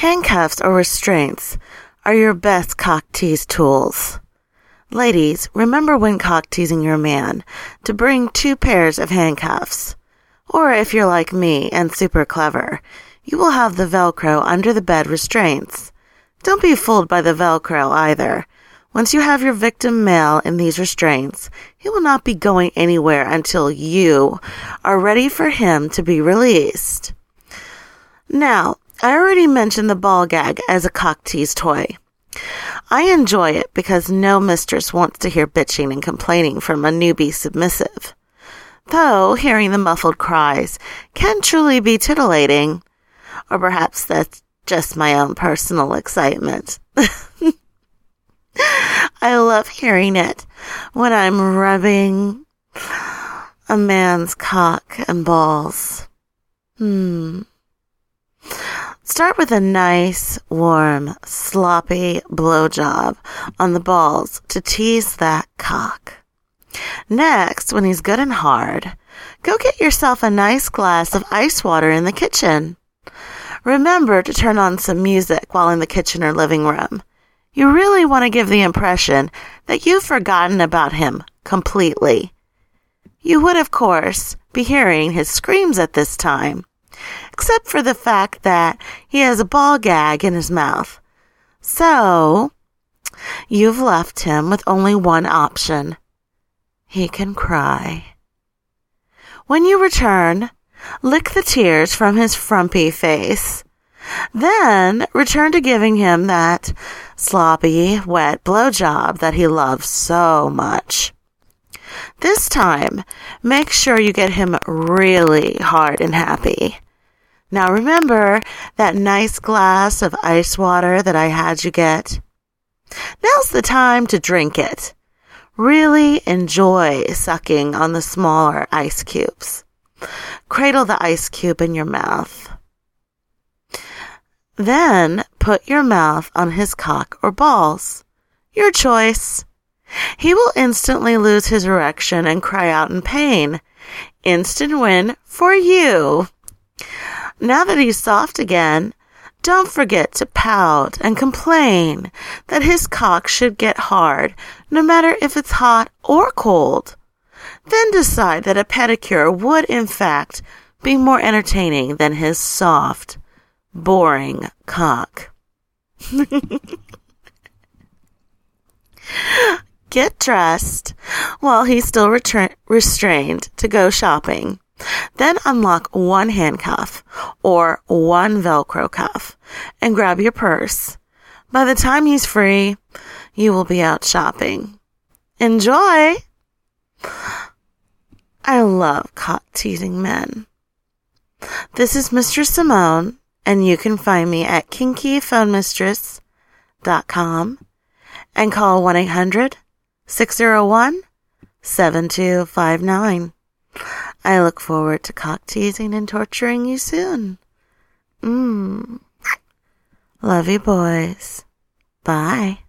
Handcuffs or restraints are your best cock tease tools. Ladies, remember when cock teasing your man to bring 2 pairs of handcuffs. Or if you're like me and super clever, you will have the Velcro under the bed restraints. Don't be fooled by the Velcro either. Once you have your victim male in these restraints, he will not be going anywhere until you are ready for him to be released. Now, I already mentioned the ball gag as a cock tease toy. I enjoy it because no mistress wants to hear bitching and complaining from a newbie submissive. Though hearing the muffled cries can truly be titillating, or perhaps that's just my own personal excitement. I love hearing it when I'm rubbing a man's cock and balls. Start with a nice, warm, sloppy blowjob on the balls to tease that cock. Next, when he's good and hard, go get yourself a nice glass of ice water in the kitchen. Remember to turn on some music while in the kitchen or living room. You really want to give the impression that you've forgotten about him completely. You would, of course, be hearing his screams at this time, except for the fact that he has a ball gag in his mouth. So, you've left him with only one option. He can cry. When you return, lick the tears from his frumpy face. Then return to giving him that sloppy, wet blowjob that he loves so much. This time, make sure you get him really hard and happy. Now remember that nice glass of ice water that I had you get? Now's the time to drink it. Really enjoy sucking on the smaller ice cubes. Cradle the ice cube in your mouth. Then put your mouth on his cock or balls. Your choice. He will instantly lose his erection and cry out in pain. Instant win for you. Now that he's soft again, don't forget to pout and complain that his cock should get hard, no matter if it's hot or cold. Then decide that a pedicure would, in fact, be more entertaining than his soft, boring cock. Get dressed while he's still restrained to go shopping. Then unlock one handcuff or one Velcro cuff and grab your purse. By the time he's free, you will be out shopping. Enjoy! I love cock teasing men. This is Mistress Simone, and you can find me at kinkyphonemistress.com and call 1-800-601-7259. I look forward to cock teasing and torturing you soon. Love you, boys. Bye.